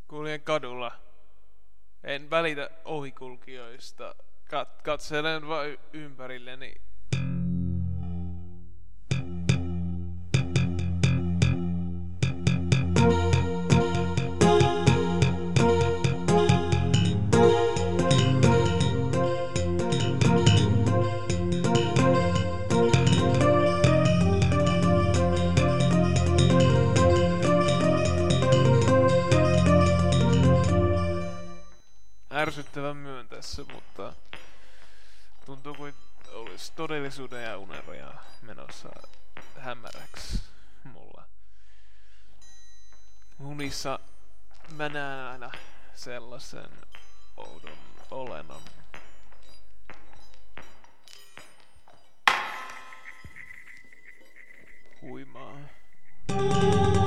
Kuljen kadulla. En välitä ohikulkijoista. Katselen vaan ympärilleni. Ärsyttävän myönteessä, mutta tuntuu kuin olisi todellisuuden ja unelmia menossa hämäräksi mulla. Unissa mä näen aina sellaisen oudon olennon. Huimaa.